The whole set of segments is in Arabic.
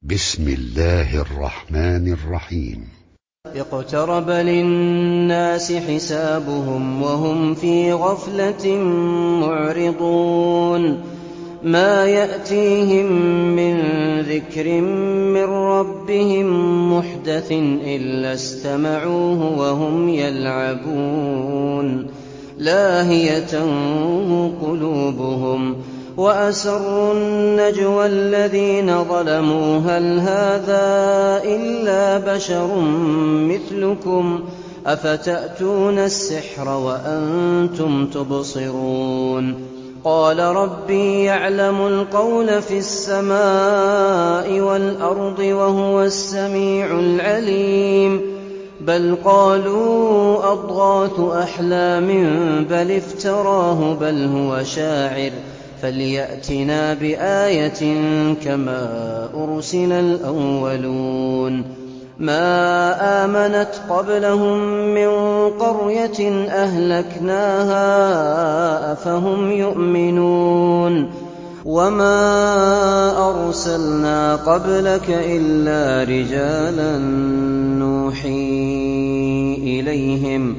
بسم الله الرحمن الرحيم. اقترب للناس حسابهم وهم في غفلة معرضون ما يأتيهم من ذكر من ربهم محدث إلا استمعوه وهم يلعبون لاهية قلوبهم وأسروا النجوى الذين ظلموا هل هذا إلا بشر مثلكم أفتأتون السحر وأنتم تبصرون قال ربي يعلم القول في السماء والأرض وهو السميع العليم بل قالوا أضغاث أحلام بل افتراه بل هو شاعر فليأتنا بآية كما أرسل الأولون ما آمنت قبلهم من قرية أهلكناها أفهم يؤمنون وما أرسلنا قبلك إلا رجالا نوحي إليهم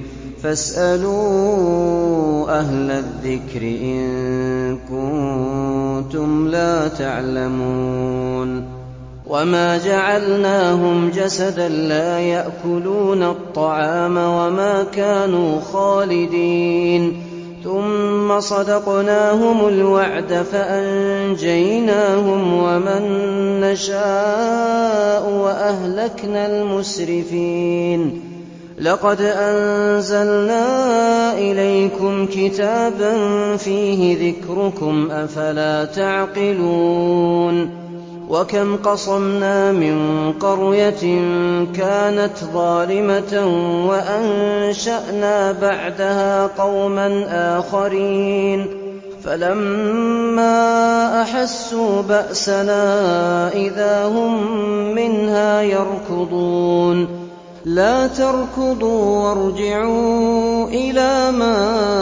فاسألوا أهل الذكر إن كنتم لا تعلمون وما جعلناهم جسدا لا يأكلون الطعام وما كانوا خالدين ثم صدقناهم الوعد فأنجيناهم ومن نشاء وأهلكنا المسرفين لقد أنزلنا إليكم كتابا فيه ذكركم أفلا تعقلون وكم قصمنا من قرية كانت ظالمة وأنشأنا بعدها قوما آخرين فلما أحسوا بأسنا إذا هم منها يركضون لا تركضوا وارجعوا إلى ما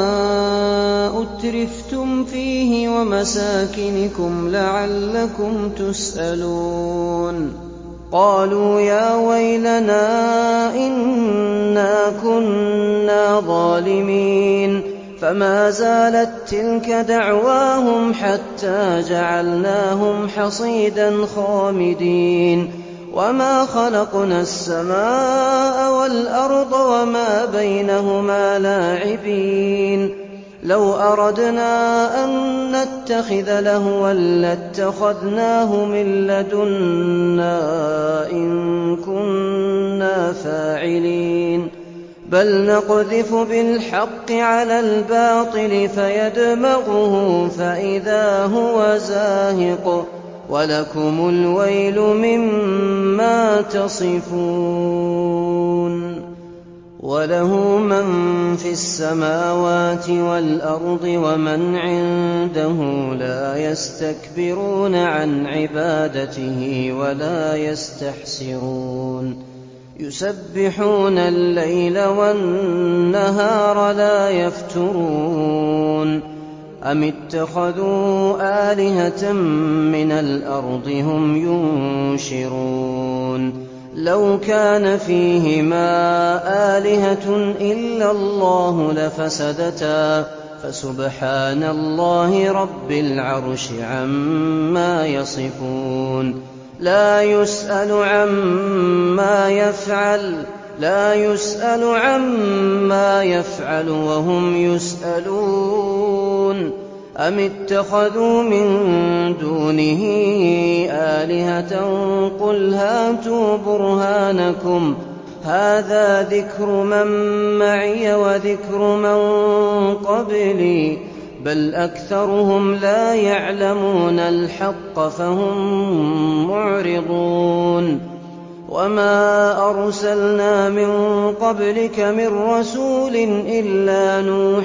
أترفتم فيه ومساكنكم لعلكم تسألون قالوا يا ويلنا إنا كنا ظالمين فما زالت تلك دعواهم حتى جعلناهم حصيدا خامدين وما خلقنا السماء والأرض وما بينهما لاعبين لو أردنا أن نتخذ لهوا لاتخذناه من لدنا إن كنا فاعلين بل نقذف بالحق على الباطل فيدمغه فإذا هو زاهق ولكم الويل مما تصفون وله من في السماوات والأرض ومن عنده لا يستكبرون عن عبادته ولا يستحسرون يسبحون الليل والنهار لا يفترون أم اتخذوا آلهة من الأرض هم ينشرون لو كان فيهما آلهة إلا الله لفسدتا فسبحان الله رب العرش عما يصفون لا يسأل عما يفعل وهم يسألون أم اتخذوا من دونه آلهة قل هاتوا برهانكم هذا ذكر من معي وذكر من قبلي بل أكثرهم لا يعلمون الحق فهم معرضون وما أرسلنا من قبلك من رسول إلا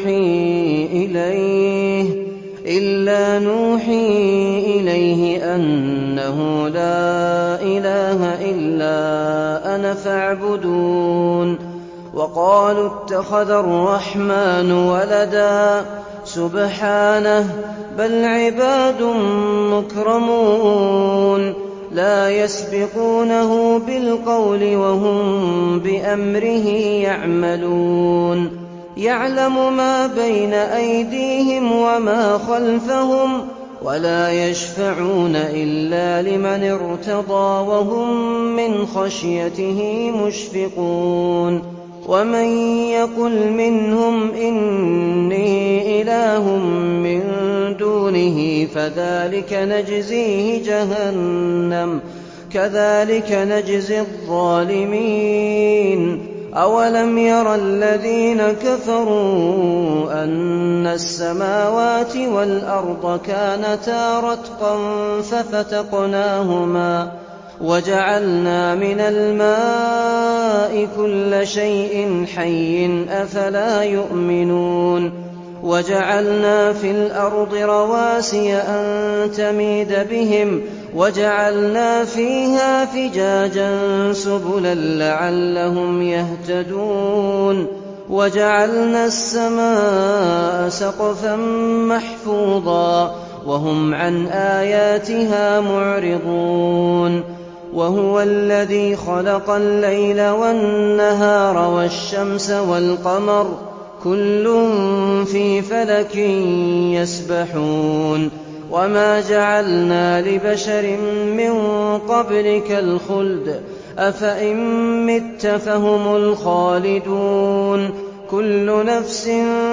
نوحي إليه أنه لا إله إلا أنا فاعبدون وقالوا اتخذ الرحمن ولدا سبحانه بل عباد مكرمون لا يسبقونه بالقول وهم بأمره يعملون يعلم ما بين أيديهم وما خلفهم ولا يشفعون إلا لمن ارتضى وهم من خشيته مشفقون ومن يقل منهم إني إله من دونه فذلك نجزيه جهنم كذلك نجزي الظالمين أولم ير الذين كفروا أن السماوات والأرض كانتا رتقا ففتقناهما وجعلنا من الماء كل شيء حي أفلا يؤمنون وجعلنا في الأرض رواسي أن تميد بهم وجعلنا فيها فجاجا سبلا لعلهم يهتدون وجعلنا السماء سقفا محفوظا وهم عن آياتها معرضون وهو الذي خلق الليل والنهار والشمس والقمر كل في فلك يسبحون وما جعلنا لبشر من قبلك الخلد أفإن مت فهم الخالدون كل نفس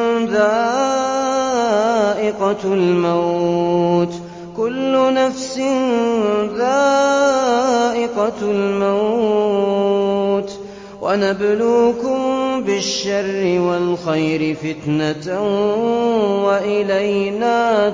ذائقة الموت ونبلوكم بالشر والخير فتنة وإلينا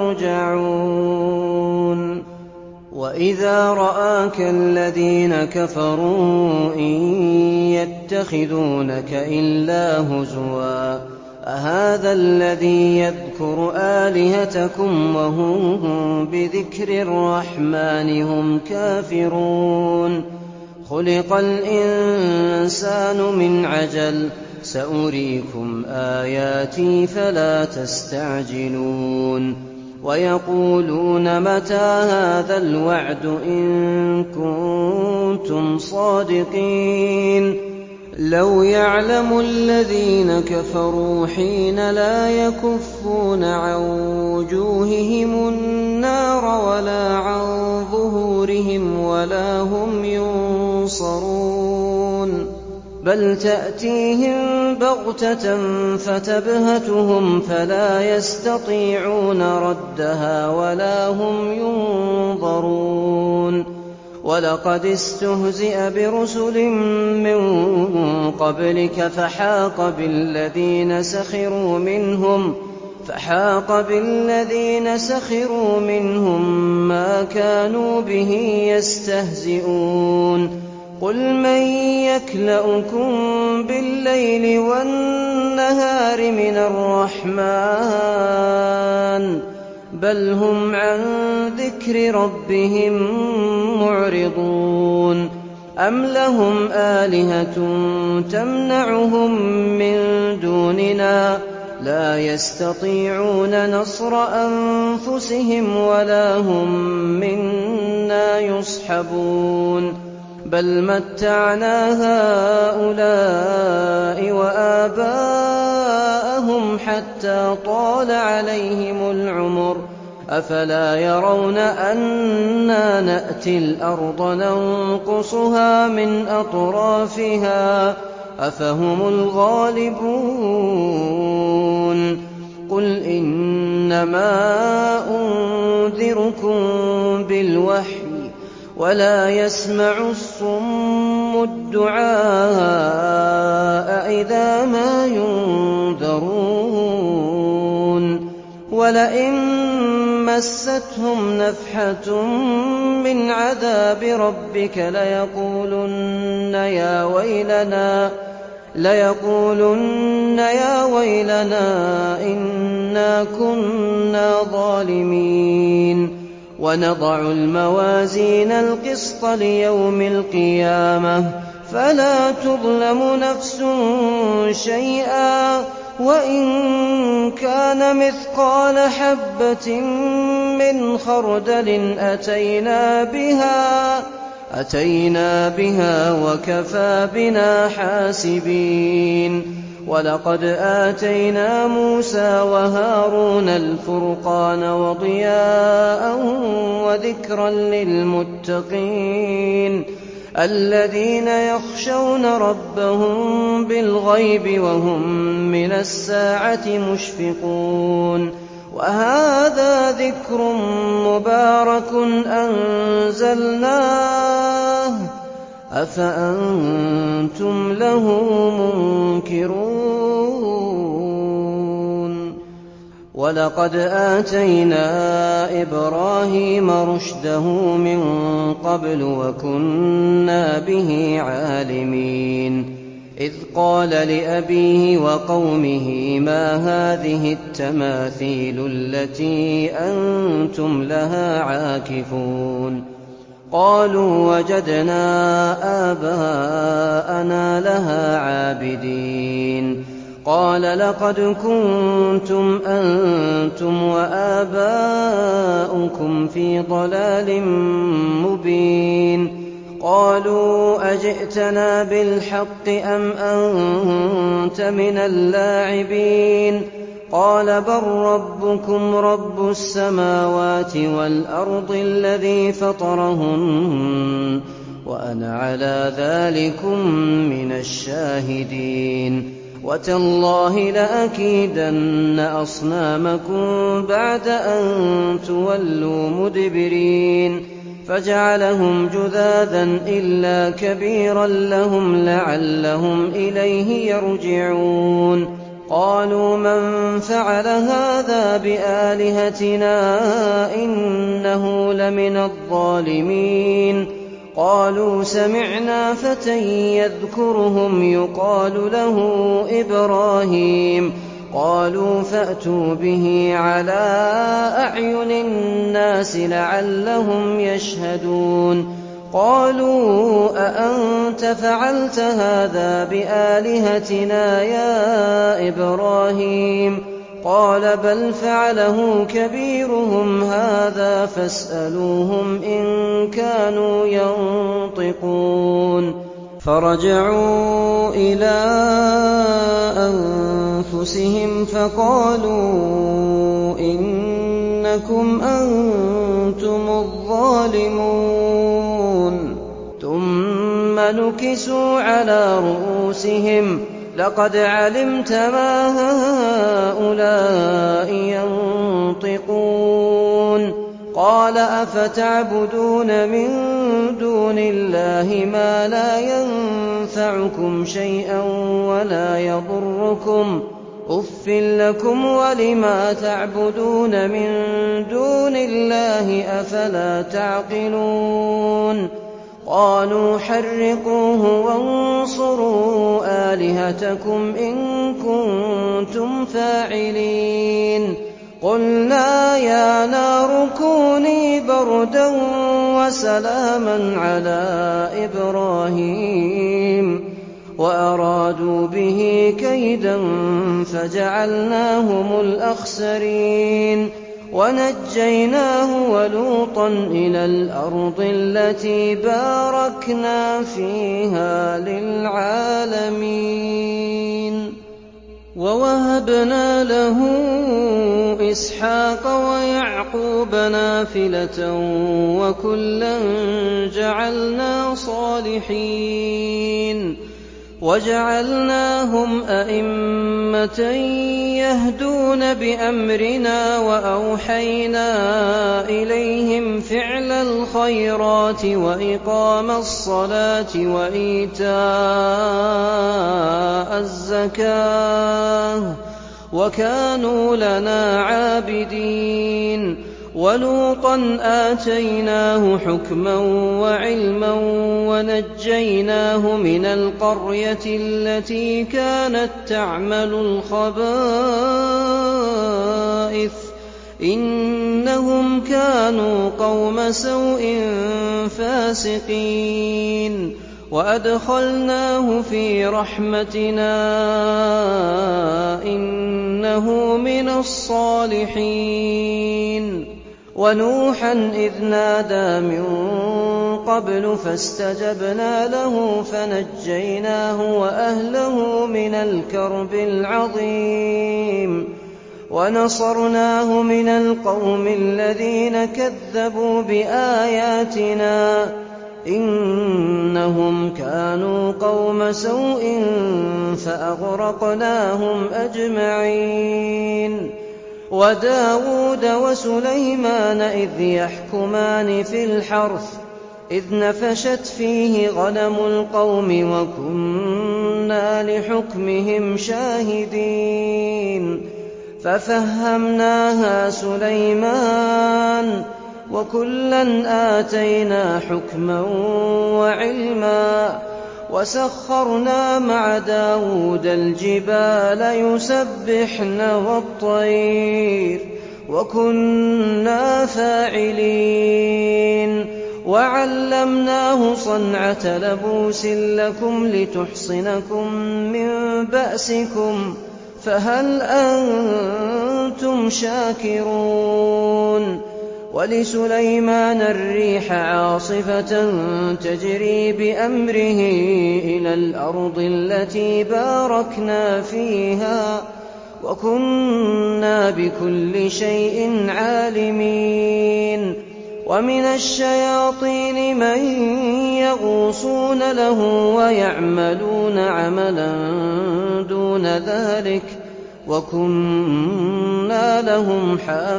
ترجعون وإذا رآك الذين كفروا إن يتخذونك إلا هزوا أهذا الذي يذكر آلهتكم وهم بذكر الرحمن هم كافرون خلق الإنسان من عجل سأريكم آياتي فلا تستعجلون ويقولون متى هذا الوعد إن كنتم صادقين لو يعلم الذين كفروا حين لا يكفون عن وجوههم النار ولا عن ظهورهم ولا هم ينصرون بل تأتيهم بغتة فتبهتهم فلا يستطيعون ردها ولا هم ينظرون ولقد استهزئ برسل من قبلك فحاق بالذين سخروا منهم ما كانوا به يستهزئون قل من يكلؤكم بالليل والنهار من الرحمن بل هم عن ذكر ربهم معرضون أم لهم آلهة تمنعهم من دوننا لا يستطيعون نصر أنفسهم ولا هم منا يصحبون بل متعنا هؤلاء وآباءهم حتى طال عليهم العمر أفلا يرون أنا نأتي الأرض ننقصها من أطرافها أفهم الغالبون قل إنما أنذركم بالوحي ولا يسمع الصم الدعاء إذا ما ينذرون ولئن مستهم نفحة من عذاب ربك ليقولن يا ويلنا إنا كنا ظالمين ونضع الموازين القسط ليوم القيامة فلا تظلم نفس شيئا وإن كان مثقال حبة مِّنْ خَرْدَلٍ أَتَيْنَا بِهَا وَكَفَىٰ بِنَا حَاسِبِينَ وَلَقَدْ آتَيْنَا مُوسَىٰ وَهَارُونَ الْفُرْقَانَ وَضِيَاءً وَذِكْرًا لِّلْمُتَّقِينَ الَّذِينَ يَخْشَوْنَ رَبَّهُم بِالْغَيْبِ وَهُم مِّنَ السَّاعَةِ مُشْفِقُونَ وَهَٰذَا ذِكْرٌ مُّبَارَكٌ أَنزَلْنَاهُ أَفَأَنتُمْ لَهُ مُنكِرُونَ وَلَقَدْ آتَيْنَا إِبْرَاهِيمَ رُشْدَهُ مِن قَبْلُ وَكُنَّا بِهِ عَالِمِينَ إِذْ قَالَ لِأَبِيهِ وَقَوْمِهِ مَا هَٰذِهِ التَّمَاثِيلُ الَّتِي أَنتُمْ لَهَا عَاكِفُونَ قَالُوا وَجَدْنَا آبَاءَنَا لَهَا عَابِدِينَ قَالَ لَقَدْ كُنتُمْ أَنتُمْ وَآبَاؤُكُمْ فِي ضَلَالٍ مُّبِينٍ قَالُوا أَجِئْتَنَا بِالْحَقِّ أَمْ أَنتَ مِنَ اللاعبين قَالَ بَل رَّبُّكُمْ رَبُّ السَّمَاوَاتِ وَالْأَرْضِ الَّذِي فَطَرَهُنَّ وَأَنَا عَلَىٰ ذَٰلِكُم مِّنَ الشَّاهِدِينَ وَتَاللَّهِ لَأَكِيدَنَّ أَصْنَامَكُم بَعْدَ أَن تُوَلُّوا مُدْبِرِينَ فَجَعَلَهُمْ جُذَاذًا إِلَّا كَبِيرًا لَّهُمْ لَعَلَّهُمْ إِلَيْهِ يَرْجِعُونَ قَالُوا مَن فَعَلَ هَٰذَا بِآلِهَتِنَا إِنَّهُ لَمِنَ الظَّالِمِينَ قَالُوا سَمِعْنَا فَتًى يَذْكُرُهُمْ يُقَالُ لَهُ إِبْرَاهِيمُ قَالُوا فَأْتُوا بِهِ عَلَىٰ أَعْيُنِ النَّاسِ لَعَلَّهُمْ يَشْهَدُونَ قَالُوا أَأَنتَ فَعَلْتَ هَٰذَا بِآلِهَتِنَا يَا إِبْرَاهِيمُ قَالَ بَلْ فَعَلَهُ كَبِيرُهُمْ هَٰذَا فَاسْأَلُوهُمْ إِن كَانُوا يَنطِقُونَ فَرَجَعُوا إِلَىٰ أَنفُسِهِمْ فَقَالُوا إِنَّكُمْ أَنتُمُ الظَّالِمُونَ ثُمَّ نُكِسُوا عَلَىٰ رُءُوسِهِمْ لَقَدْ عَلِمْتَ مَا هَٰؤُلَاءِ يَنطِقُونَ قَالَ أَفَتَعْبُدُونَ مِن دُونِ اللَّهِ مَا لَا يَنفَعُكُمْ شَيْئًا وَلَا يَضُرُّكُمْ أُفٍّ لَّكُمْ وَلِمَا تَعْبُدُونَ مِن دُونِ اللَّهِ أَفَلَا تَعْقِلُونَ قَالُوا حَرِّقُوهُ وَانصُرُوا آلِهَتَكُمْ إِن كُنتُمْ فَاعِلِينَ قُلْنَا يَا نَارُ كُونِي بَرْدًا وَسَلَامًا عَلَىٰ إِبْرَاهِيمَ وَأَرَادُوا بِهِ كَيْدًا فَجَعَلْنَاهُمُ الْأَخْسَرِينَ وَنَجَّيْنَاهُ وَلُوطًا إِلَى الْأَرْضِ الَّتِي بَارَكْنَا فِيهَا لِلْعَالَمِينَ وَوَهَبْنَا لَهُ إِسْحَاقَ وَيَعْقُوبَ نَافِلَةً وَكُلًّا جَعَلْنَا صَالِحِينَ وَجَعَلْنَاهُمْ أَئِمَّةً يَهْدُونَ بِأَمْرِنَا وَأَوْحَيْنَا إِلَيْهِمْ فِعْلَ الْخَيْرَاتِ وَإِقَامَ الصَّلَاةِ وَإِيتَاءَ الزَّكَاةِ وَكَانُوا لَنَا عَابِدِينَ وَلُوطًا آتَيْنَاهُ حُكْمًا وَعِلْمًا وَنَجَّيْنَاهُ مِنَ الْقَرْيَةِ الَّتِي كَانَت تَّعْمَلُ الْخَبَائِثَ إِنَّهُمْ كَانُوا قَوْمَ سَوْءٍ فَاسِقِينَ وَأَدْخَلْنَاهُ فِي رَحْمَتِنَا إِنَّهُ مِنَ الصَّالِحِينَ وَنُوحًا إِذْ نَادَىٰ مِن قَبْلُ فَاسْتَجَبْنَا لَهُ فَنَجَّيْنَاهُ وَأَهْلَهُ مِنَ الْكَرْبِ الْعَظِيمِ وَنَصَرْنَاهُ مِنَ الْقَوْمِ الَّذِينَ كَذَّبُوا بِآيَاتِنَا ۚ إِنَّهُمْ كَانُوا قَوْمَ سَوْءٍ فَأَغْرَقْنَاهُمْ أَجْمَعِينَ وَدَاوُودَ وَسُلَيْمَانَ إِذْ يَحْكُمَانِ فِي الْحَرْثِ إِذْ نَفَشَتْ فِيهِ غَنَمُ الْقَوْمِ وَكُنَّا لِحُكْمِهِمْ شَاهِدِينَ فَفَهَّمْنَاهَا سُلَيْمَانَ ۚ وَكُلًّا آتَيْنَا حُكْمًا وَعِلْمًا ۚ وَسَخَّرْنَا مَعَ دَاوُودَ الْجِبَالَ يُسَبِّحْنَ وَالطَّيْرَ ۚ وَكُنَّا فَاعِلِينَ وَعَلَّمْنَاهُ صَنْعَةَ لَبُوسٍ لَّكُمْ لِتُحْصِنَكُم مِّن بَأْسِكُمْ ۖ فَهَلْ أَنتُمْ شَاكِرُونَ وَلِسُلَيْمَانَ الرِّيحَ عَاصِفَةً تَجْرِي بِأَمْرِهِ إِلَى الْأَرْضِ الَّتِي بَارَكْنَا فِيهَا ۚ وَكُنَّا بِكُلِّ شَيْءٍ عَالِمِينَ وَمِنَ الشَّيَاطِينِ مَن يَغُوصُونَ لَهُ وَيَعْمَلُونَ عَمَلًا دُونَ ذَٰلِكَ ۖ وَكُنَّا لَهُمْ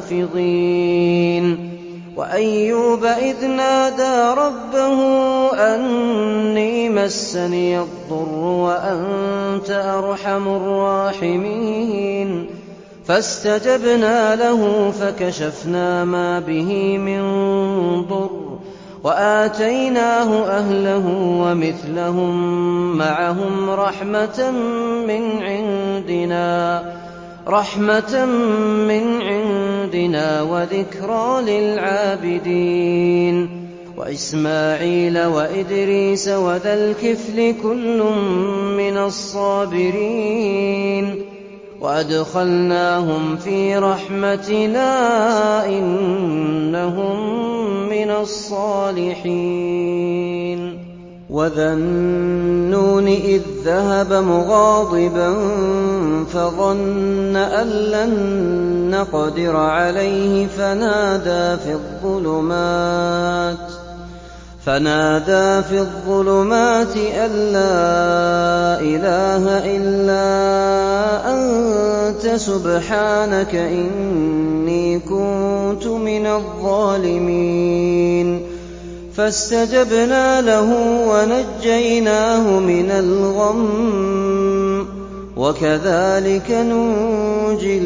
حَافِظِينَ وَأَيُّوبَ إِذْ نَادَىٰ رَبَّهُ أَنِّي مَسَّنِيَ الضُّرُّ وَأَنتَ أَرْحَمُ الرَّاحِمِينَ فَاسْتَجَبْنَا لَهُ فَكَشَفْنَا مَا بِهِ مِن ضُرٍّ وَآتَيْنَاهُ أَهْلَهُ وَمِثْلَهُم مَّعَهُمْ رَحْمَةً مِّنْ عِندِنَا وَذِكْرَىٰ لِلْعَابِدِينَ وَإِسْمَاعِيلَ وَإِدْرِيسَ وَذَا الْكِفْلِ كُلٌّ مِّنَ الصَّابِرِينَ وَأَدْخَلْنَاهُمْ فِي رَحْمَتِنَا ۖ إِنَّهُم مِّنَ الصَّالِحِينَ وَذَا النُّونِ إِذ ذَّهَبَ مُغَاضِبًا فَظَنَّ أَن لَّن نَّقْدِرَ عَلَيْهِ فَنَادَىٰ فِي الظُّلُمَاتِ أَن لَّا إِلَٰهَ إِلَّا أَنتَ سُبْحَانَكَ إِنِّي كُنتُ مِنَ الظَّالِمِينَ فَاسْتَجَبْنَا لَهُ وَنَجَّيْنَاهُ مِنَ الْغَمِّ ۚ وَكَذَٰلِكَ نُنجِي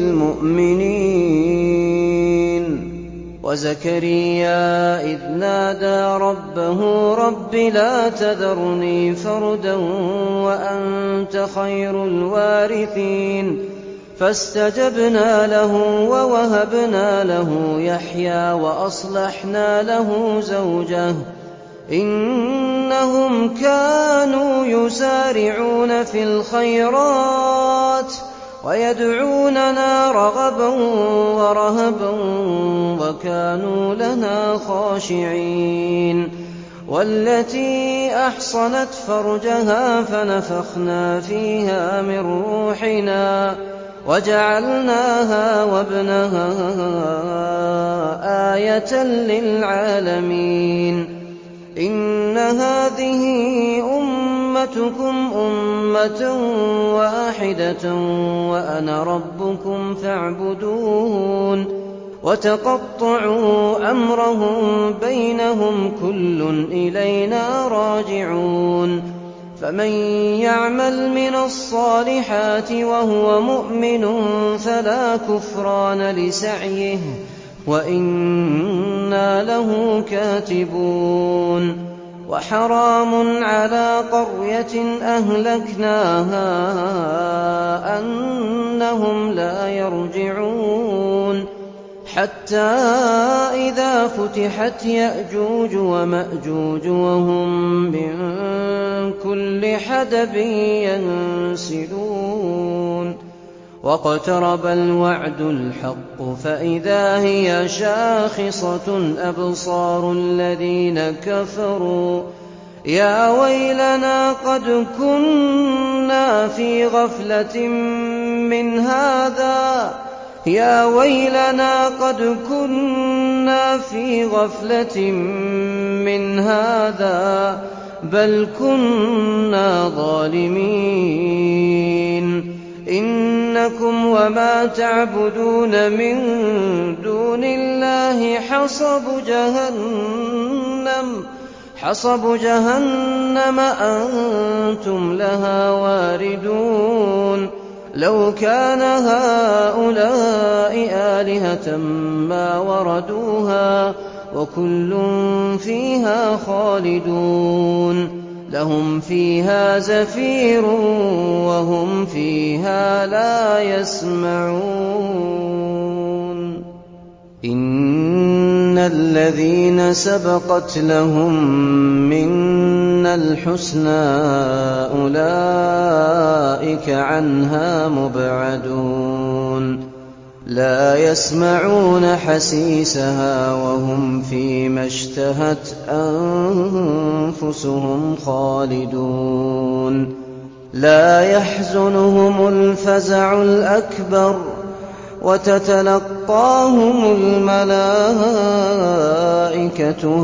الْمُؤْمِنِينَ وَزَكَرِيَّا إِذْ نَادَىٰ رَبَّهُ رَبِّ لَا تَذَرْنِي فَرْدًا وَأَنتَ خَيْرُ الْوَارِثِينَ فَاسْتَجَبْنَا لَهُ وَوَهَبْنَا لَهُ يَحْيَىٰ وَأَصْلَحْنَا لَهُ زَوْجَهُ ۚ إِنَّهُمْ كَانُوا يُسَارِعُونَ فِي الْخَيْرَاتِ وَيَدْعُونَنَا رَغَبًا وَرَهَبًا وَكَانُوا لَنَا خَاشِعِينَ وَالَّتِي أَحْصَنَتْ فَرْجَهَا فَنَفَخْنَا فِيهَا مِن رُّوحِنَا وَجَعَلْنَاهَا وَابْنَهَا آيَةً لِّلْعَالَمِينَ إِنَّ هَٰذِهِ أُمَّتُكُمْ أُمَّةً وَاحِدَةً وَأَنَا رَبُّكُمْ فَاعْبُدُونِ وَتَقَطَّعُوا أَمْرَهُم بَيْنَهُمْ ۖ كُلٌّ إِلَيْنَا رَاجِعُونَ فَمَن يَعْمَلْ مِنَ الصَّالِحَاتِ وَهُوَ مُؤْمِنٌ فَلَا كُفْرَانَ لِسَعْيِهِ وَإِنَّا لَهُ كَاتِبُونَ وَحَرَامٌ عَلَىٰ قَرْيَةٍ أَهْلَكْنَاهَا أَنَّهُمْ لَا يَرْجِعُونَ حَتَّىٰ إِذَا فُتِحَتْ يَأْجُوجُ وَمَأْجُوجُ وَهُم مِّن كُلِّ حَدَبٍ يَنسِلُونَ واقترب الوعد الحق فإذا هي شاخصة أبصار الذين كفروا يا ويلنا قد كنا في غفلة من هذا بل كنا ظالمين إنكم وما تعبدون من دون الله حصب جهنم أنتم لها واردون لو كان هؤلاء آلهة ما وردوها وكل فيها خالدون لهم فيها زفير وهم فيها لا يسمعون إن الذين سبقت لهم منا الحسنى أولئك عنها مبعدون لا يسمعون حسيسها وهم فيما اشتهت أنفسهم خالدون لا يحزنهم الفزع الأكبر وتتلقاهم الملائكة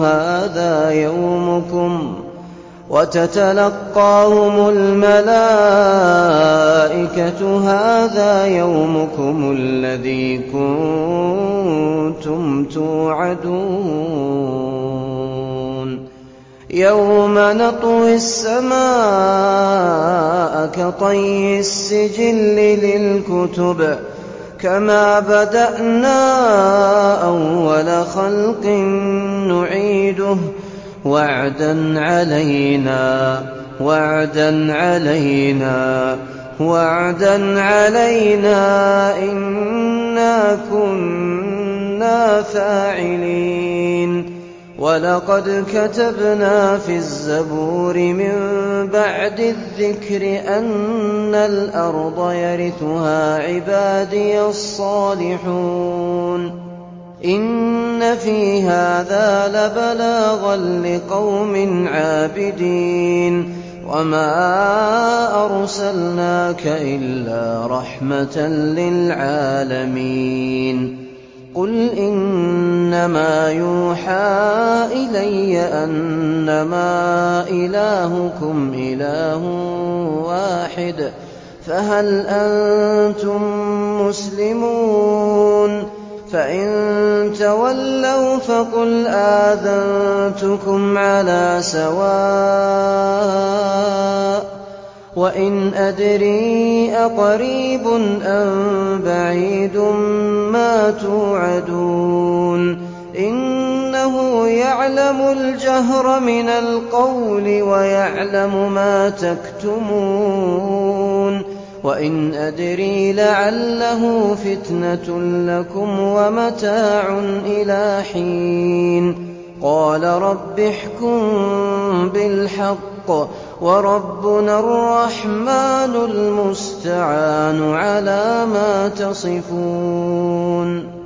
هذا يومكم الذي كنتم توعدون يوم نطوي السماء كطي السجل للكتب كما بدأنا أول خلق نعيده وعدا علينا إنا كنا فاعلين ولقد كتبنا في الزبور من بعد الذكر أن الأرض يرثها عبادي الصالحون إن في هذا لبلاغا لقوم عابدين وما أرسلناك إلا رحمة للعالمين قل إنما يوحى إلي أنما إلهكم إله واحد فهل أنتم مسلمون فإن تولوا فقل آذنتكم على سواء وإن أدري أقريب أم بعيد ما توعدون إنه يعلم الجهر من القول ويعلم ما تكتمون وإن أدري لعله فتنة لكم ومتاع إلى حين قال رب احكم بالحق وربنا الرحمن المستعان على ما تصفون